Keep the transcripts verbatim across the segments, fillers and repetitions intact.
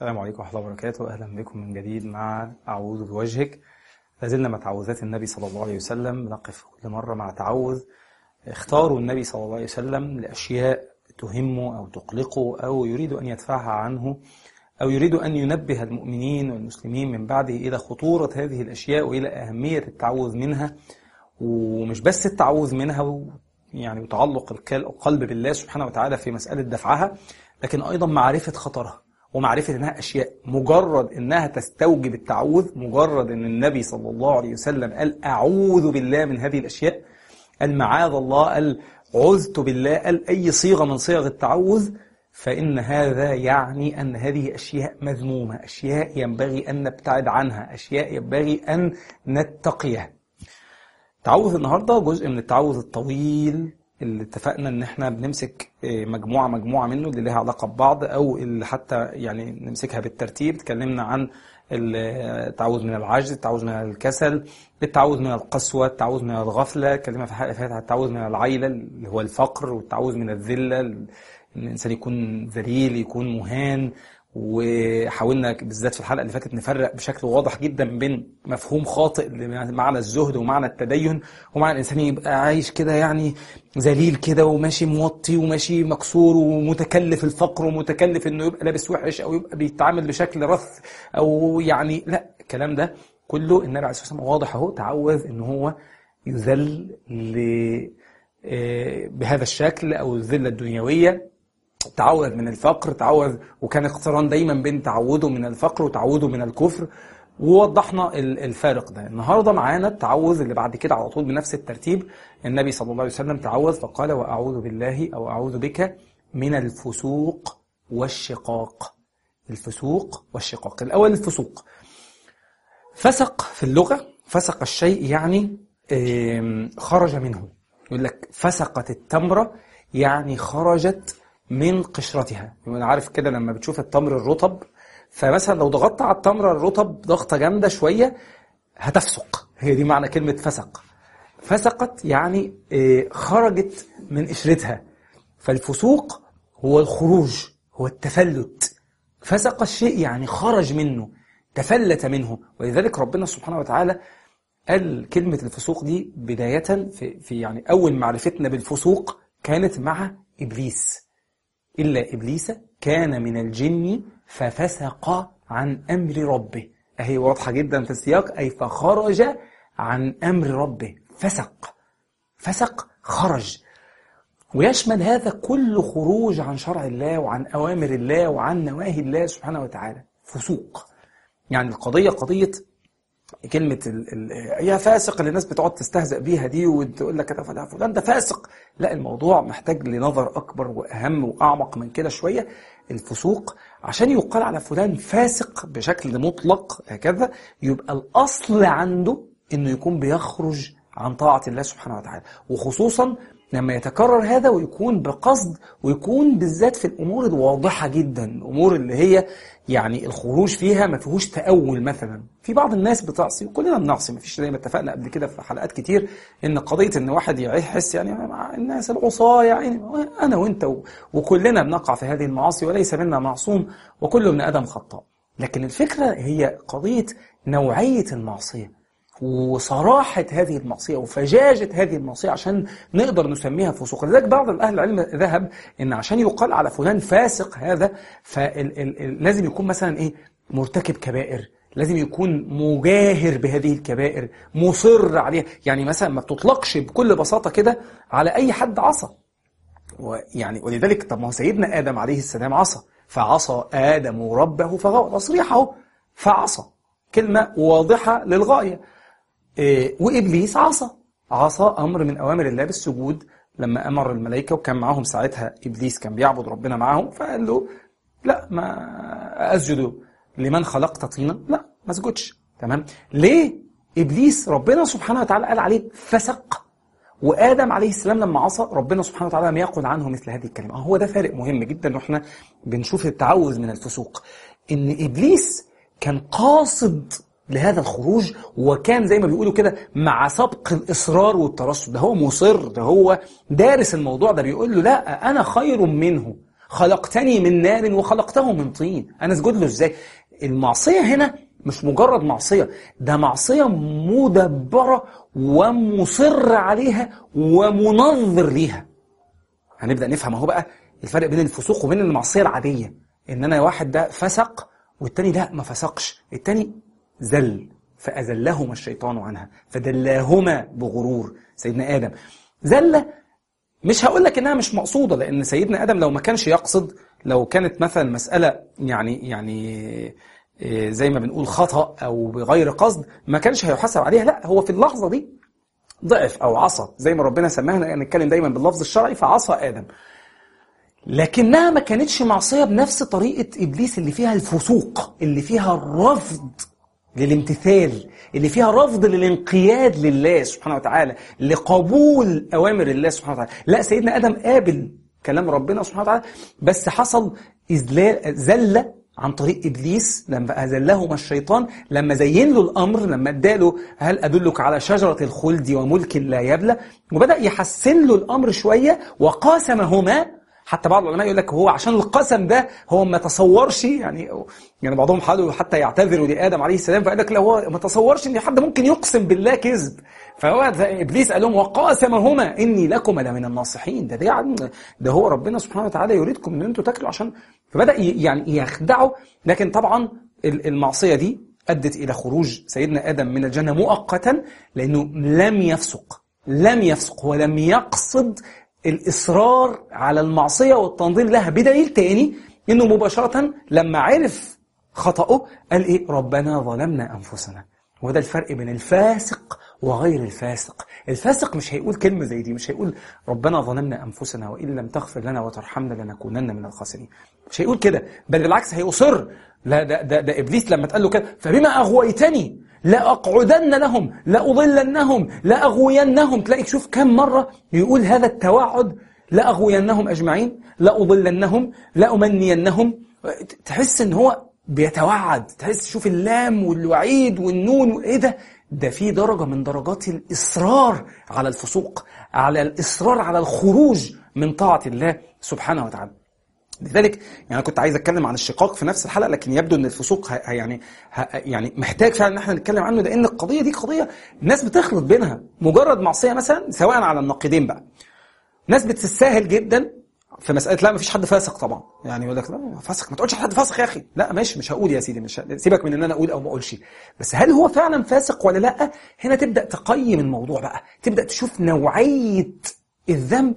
السلام عليكم ورحمة الله وبركاته. أهلا بكم من جديد مع أعوذ بوجهك. لازلنا مع تعوذات النبي صلى الله عليه وسلم، نقف كل مرة مع تعوذ اختاروا النبي صلى الله عليه وسلم لأشياء تهمه أو تقلقه أو يريد أن يدفعها عنه أو يريد أن ينبه المؤمنين والمسلمين من بعده إلى خطورة هذه الأشياء وإلى أهمية التعوذ منها. ومش بس التعوذ منها يعني وتعلق القلب بالله سبحانه وتعالى في مسألة دفعها، لكن أيضا معرفة خطرها ومعرفة أنها أشياء مجرد أنها تستوجب التعوذ، مجرد أن النبي صلى الله عليه وسلم قال أعوذ بالله من هذه الأشياء، قال معاذ الله، قال عذت بالله، قال أي صيغة من صيغ التعوذ، فإن هذا يعني أن هذه أشياء مذمومة، أشياء ينبغي أن نبتعد عنها، أشياء ينبغي أن نتقيها. تعوذ النهاردة جزء من التعوذ الطويل اللي اتفقنا ان احنا بنمسك مجموعة مجموعة منه اللي لها علاقة ببعض او اللي حتى يعني نمسكها بالترتيب. اتكلمنا عن التعوذ من العجز، التعوذ من الكسل، التعوذ من القسوة، التعوذ من الغفلة، اتكلمنا في الحلقة اللي فاتت عن التعوذ من العيلة اللي هو الفقر، والتعوذ من الذلة ان الانسان يكون ذليل، يكون مهان. وحاولنا بالذات في الحلقة اللي فاتت نفرق بشكل واضح جدا بين مفهوم خاطئ لمعنى الزهد ومعنى التدين، ومعنى الإنسان يبقى عايش كده يعني ذليل كده وماشي موطي وماشي مكسور ومتكلف الفقر ومتكلف انه يبقى لابس وحش او يبقى بيتعامل بشكل رث او يعني لا، الكلام ده كله النبي عليه الصلاة والسلام واضح اهو تعوذ ان هو يذل بهذا الشكل او الذلة الدنيوية، تعوذ من الفقر، تعوذ وكان اقتران دايما بين تعوذه من الفقر وتعوذه من الكفر، ووضحنا الفارق ده. النهارده معانا التعوذ اللي بعد كده على طول بنفس الترتيب. النبي صلى الله عليه وسلم تعوذ فقال وأعوذ بالله أو أعوذ بك من الفسوق والشقاق. الفسوق والشقاق. الأول الفسوق. فسق في اللغة، فسق الشيء يعني خرج منه. يقول لك فسقت التمرة يعني خرجت من قشرتها. يعني عارف كده لما بتشوف التمر الرطب، فمثلا لو ضغطت على التمر الرطب ضغطة جامدة شوية هتفسق، هي دي معنى كلمة فسق. فسقت يعني خرجت من قشرتها. فالفسوق هو الخروج، هو التفلت. فسق الشيء يعني خرج منه، تفلت منه. ولذلك ربنا سبحانه وتعالى قال كلمة الفسوق دي بداية في, في يعني أول معرفتنا بالفسوق كانت مع إبليس. إلا إبليس كان من الجن ففسق عن أمر ربه. أهي واضحة جدا في السياق، أي فخرج عن أمر ربه. فسق فسق خرج. ويشمل هذا كل خروج عن شرع الله وعن أوامر الله وعن نواهي الله سبحانه وتعالى. فسوق يعني القضية قضية كلمة ال ال يا فاسق اللي الناس بتقعد تستهزأ بيها دي وتقول لك فلان ده فاسق. لا، الموضوع محتاج لنظر أكبر وأهم وأعمق من كده شوية. الفسوق عشان يقال على فلان فاسق بشكل مطلق هكذا، يبقى الأصل عنده إنه يكون بيخرج عن طاعة الله سبحانه وتعالى، وخصوصا لما يتكرر هذا ويكون بقصد، ويكون بالذات في الأمور الواضحة جدا، الأمور اللي هي يعني الخروج فيها ما فيهوش تأول. مثلا في بعض الناس بتعصي وكلنا بنعصي، ما فيش زي ما اتفقنا قبل كده في حلقات كتير ان قضية ان واحد يحس يعني مع الناس العصاة، يعني انا وانت وكلنا بنقع في هذه المعاصي وليس منا معصوم وكل ابن آدم خطاء. لكن الفكرة هي قضية نوعية المعصية وصراحة هذه المعصية وفجاجة هذه المعصية عشان نقدر نسميها فسوق. لذلك بعض الأهل العلم ذهب إن عشان يقال على فلان فاسق هذا فلازم يكون مثلا إيه مرتكب كبائر، لازم يكون مجاهر بهذه الكبائر، مصر عليها. يعني مثلا ما بتطلقش بكل بساطة كده على أي حد عصى. ويعني ولذلك طب ما هو سيدنا آدم عليه السلام عصى، فعصى آدم ربه فغوى، تصريحه فعصى، كلمة واضحة للغاية. إيه وإبليس عصى عصى أمر من أوامر الله بالسجود لما أمر الملائكة، وكان معهم ساعتها إبليس كان بيعبد ربنا معهم، فقال له لا ما أسجد لمن خلقت طينا، لا ما اسجدش. تمام؟ ليه إبليس ربنا سبحانه وتعالى قال عليه فسق، وآدم عليه السلام لما عصى ربنا سبحانه وتعالى لم يقل عنه مثل هذه الكلمة. هو ده فارق مهم جدا واحنا بنشوف التعوذ من الفسوق، إن إبليس كان قاصد لهذا الخروج، وكان زي ما بيقولوا كده مع سبق الإصرار والترصد. ده هو مصر، ده هو دارس الموضوع ده، بيقول له لا أنا خير منه، خلقتني من نار وخلقته من طين، أنا أسجد له إزاي؟ المعصية هنا مش مجرد معصية، ده معصية مدبرة ومصر عليها ومنظر ليها. هنبدأ نفهم اهو بقى الفرق بين الفسوق وبين المعصية العادية، إن أنا واحد ده فسق والتاني لا ما فسقش، التاني زل فأزلهما الشيطان عنها فدلاهما بغرور. سيدنا آدم زلة، مش هقول لك إنها مش مقصودة، لأن سيدنا آدم لو ما كانش يقصد، لو كانت مثلا مسألة يعني يعني زي ما بنقول خطأ أو بغير قصد ما كانش هيحاسب عليها، لا هو في اللحظة دي ضعف أو عصى زي ما ربنا سماها، نتكلم دايما باللفظ الشرعي، فعصى آدم. لكنها ما كانتش معصية بنفس طريقة إبليس اللي فيها الفسوق، اللي فيها الرفض للامتثال، اللي فيها رفض للانقياد لله سبحانه وتعالى، لقبول أوامر الله سبحانه وتعالى. لا، سيدنا آدم قابل كلام ربنا سبحانه وتعالى، بس حصل إذلال زلة عن طريق إبليس لما أذلهما الشيطان، لما زين له الأمر، لما اداله هل أدلك على شجرة الخلد وملك لا يبلى، وبدأ يحسن له الأمر شوية وقاسمهما. حتى بعض العلماء يقول لك هو عشان القسم ده هو ما تصورش، يعني يعني بعضهم حاولوا حتى يعتذروا لآدم عليه السلام، فقال لك لا هو ما تصورش ان حد ممكن يقسم بالله كذب، فهو ابليس قال لهم وقاسمهما اني لكم لمن الناصحين، ده ده, ده هو ربنا سبحانه وتعالى يريدكم ان انتم تاكلوا عشان، فبدأ يعني يخدعوا. لكن طبعا المعصية دي ادت الى خروج سيدنا آدم من الجنة مؤقتا، لانه لم يفسق لم يفسق ولم يقصد الإصرار على المعصية والتنظير لها، بدليل تاني إنه مباشرة لما عرف خطأه قال إيه؟ ربنا ظلمنا أنفسنا. وده الفرق بين الفاسق وغير الفاسق. الفاسق مش هيقول كلمة زي دي، مش هيقول ربنا ظلمنا أنفسنا وإن لم تغفر لنا وترحمنا لنكونن من الخاسرين، مش هيقول كده، بل بالعكس هيصر. لا ده, ده, ده إبليس لما تقال له كده فبما أغويتني لأقعدن لهم لأضلنهم لأغوينهم، تلاقي شوف كم مرة يقول هذا التوعد، لأغوينهم أجمعين لأضلنهم لأمنينهم، تحس إن هو بيتوعد، تحس شوف اللام والوعيد والنون، إيه ده؟ ده في درجة من درجات الإصرار على الفسوق، على الإصرار على الخروج من طاعة الله سبحانه وتعالى. لذلك يعني أنا كنت عايز أتكلم عن الشقاق في نفس الحلقة، لكن يبدو أن الفسوق ه... يعني ه... يعني محتاج فعلا أن احنا نتكلم عنه، لأن القضية دي قضية الناس بتخلط بينها. مجرد معصية مثلا سواء على النقيضين بقى، ناس بتتساهل جدا في مسألة لا ما فيش حد فاسق طبعا، يعني يقول لك لا فاسق، ما تقولش حد فاسق يا أخي، لا ماشي مش هقول يا سيدي، مش ه... سيبك من أن أنا أقول أو ما أقولش، بس هل هو فعلا فاسق ولا لا؟ هنا تبدأ تقيم الموضوع بقى، تبدأ تشوف نوعية الذنب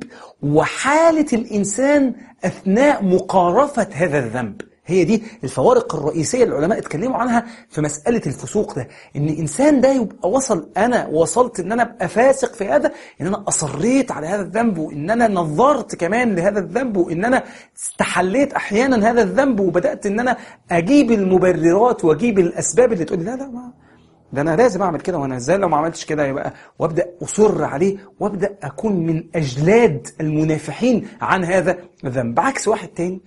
وحالة الإنسان أثناء مقارفة هذا الذنب. هي دي الفوارق الرئيسية اللي العلماء اتكلموا عنها في مسألة الفسوق ده، إن الإنسان ده يبقى وصل، أنا وصلت إن أنا أبقى فاسق في هذا، إن أنا أصريت على هذا الذنب، وإن أنا نظرت كمان لهذا الذنب، وإن أنا استحليت أحيانا هذا الذنب، وبدأت إن أنا أجيب المبررات وأجيب الأسباب اللي تقول لا لا ما ده أنا لازم أعمل كده، وأنا إزاي لو ما عملتش كده يبقى، وأبدأ أصر عليه، وأبدأ أكون من أجلاد المنافحين عن هذا الذنب. عكس واحد تاني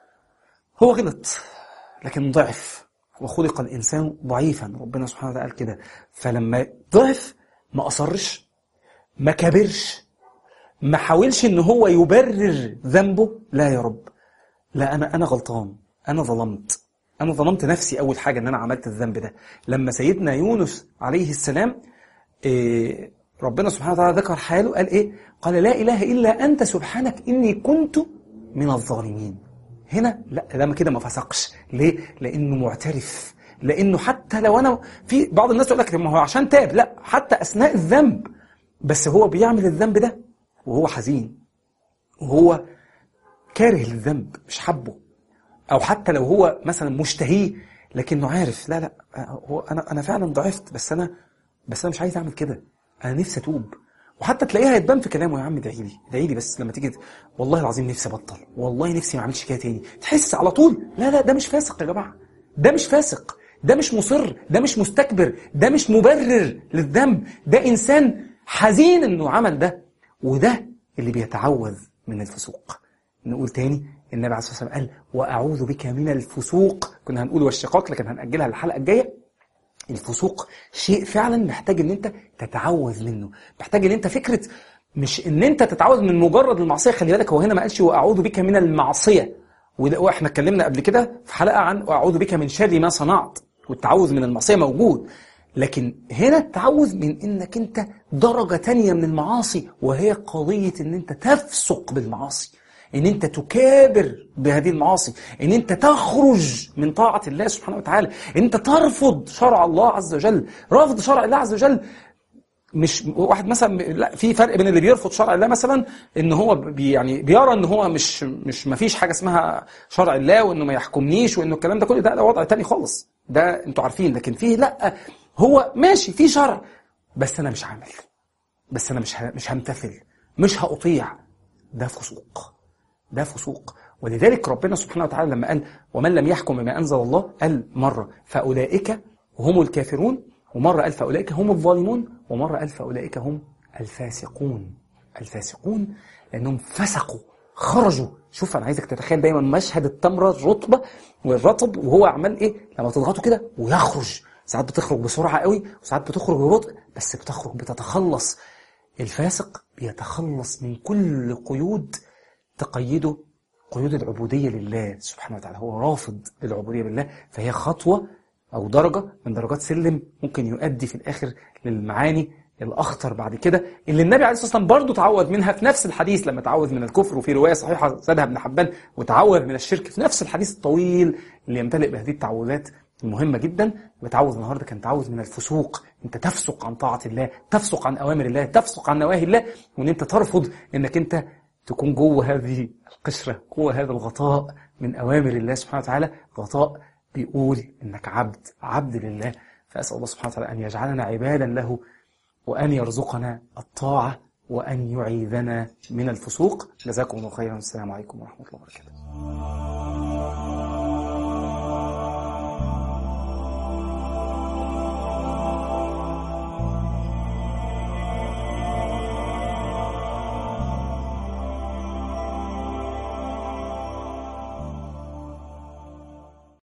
هو غلط لكن ضعف، وخلق الإنسان ضعيفا، ربنا سبحانه وتعالى قال كده، فلما ضعف ما أصرش، ما كبرش، ما حاولش إن هو يبرر ذنبه، لا يا رب لا أنا أنا غلطان، أنا ظلمت، أنا ظلمت نفسي أول حاجة إن أنا عملت الذنب ده. لما سيدنا يونس عليه السلام إيه ربنا سبحانه وتعالى ذكر حاله، قال إيه؟ قال لا إله إلا أنت سبحانك إني كنت من الظالمين. هنا لا لما كده ما فسقش، ليه؟ لأنه معترف، لأنه حتى لو أنا في بعض الناس يقول لك ما هو عشان تاب، لا حتى أثناء الذنب، بس هو بيعمل الذنب ده وهو حزين، وهو كاره للذنب مش حبه، أو حتى لو هو مثلا مشتهيه لكنه عارف لا لا هو أنا أنا فعلا ضعفت، بس أنا بس أنا مش عايز أعمل كده، أنا نفسي أتوب. وحتى تلاقيها يتبان في كلامه، يا عم ادعي لي ادعي لي بس لما تيجي والله العظيم نفسي أبطل، والله نفسي ما أعملش كده تاني، تحس على طول لا لا ده مش فاسق يا جماعة، ده مش فاسق، ده مش مصر، ده مش مستكبر، ده مش مبرر للذنب، ده إنسان حزين إنه عمل ده، وده اللي بيتعوذ من الفسوق. نقول تاني، النبي عليه الصلاة والسلام قال وأعوذ بك من الفسوق، كنا هنقول والشقاق لكن هنأجلها للحلقة الجاية. الفسوق شيء فعلا محتاج ان انت تتعوذ منه، محتاج ان انت فكرة مش ان انت تتعوذ من مجرد المعصيه. خلي بالك هو هنا ما قالش واعوذ بك من المعصيه، واحنا اتكلمنا قبل كده في حلقه عن واعوذ بك من شر ما صنعت، والتعوذ من المعصيه موجود. لكن هنا التعوذ من انك انت درجه تانية من المعاصي، وهي قضيه ان انت تفسق بالمعاصي، ان انت تكابر بهذه المعاصي، ان انت تخرج من طاعه الله سبحانه وتعالى، ان انت ترفض شرع الله عز وجل. رفض شرع الله عز وجل مش واحد مثلا، لا، في فرق بين اللي بيرفض شرع الله مثلا ان هو بي يعني بيرى ان هو مش مش ما فيش حاجه اسمها شرع الله، وانه ما يحكمنيش، وانه الكلام ده كله، ده, ده وضع تاني خالص، ده انتوا عارفين. لكن فيه لا، هو ماشي في شرع بس انا مش هعمل، بس انا مش مش همتثل، مش هأطيع. ده فسوق، ده فسوق. ولذلك ربنا سبحانه وتعالى لما قال ومن لم يحكم بما انزل الله، قال مره فاولئك هم الكافرون، ومرة قال فأولئك هم الظالمون، ومرة قال فأولئك هم الفاسقون. الفاسقون لأنهم فسقوا، خرجوا. شوف أنا عايزك تتخيل دايما مشهد التمرة الرطبة والرطب وهو عمال إيه لما تضغطه كده ويخرج. ساعات بتخرج بسرعة قوي، وساعات بتخرج ببطء، بس بتخرج بتتخلص. الفاسق بيتخلص من كل قيود تقيده، قيود العبودية لله سبحانه وتعالى. هو رافض العبودية لله، فهي خطوة أو درجة من درجات سلم ممكن يؤدي في الآخر للمعاني الأخطر بعد كده، اللي النبي عليه الصلاة والسلام برضو تعوذ منها في نفس الحديث لما تعوذ من الكفر. وفي رواية صحيحة زادها ابن حبان وتعوذ من الشرك في نفس الحديث الطويل اللي يمتلئ بهذه التعوذات المهمة جدا. وتعوذ النهاردة كان تعوذ من الفسوق، انت تفسق عن طاعة الله، تفسق عن أوامر الله، تفسق عن نواهي الله، وان انت ترفض انك انت تكون جوه هذه القشرة، جوه هذا الغطاء من أوامر الله سبحانه وتعالى، غطاء بيقول إنك عبد، عبد لله. فأسأل الله سبحانه وتعالى أن يجعلنا عبادا له، وأن يرزقنا الطاعة، وأن يعيذنا من الفسوق. جزاكم الله خيرا، والسلام عليكم ورحمة الله وبركاته.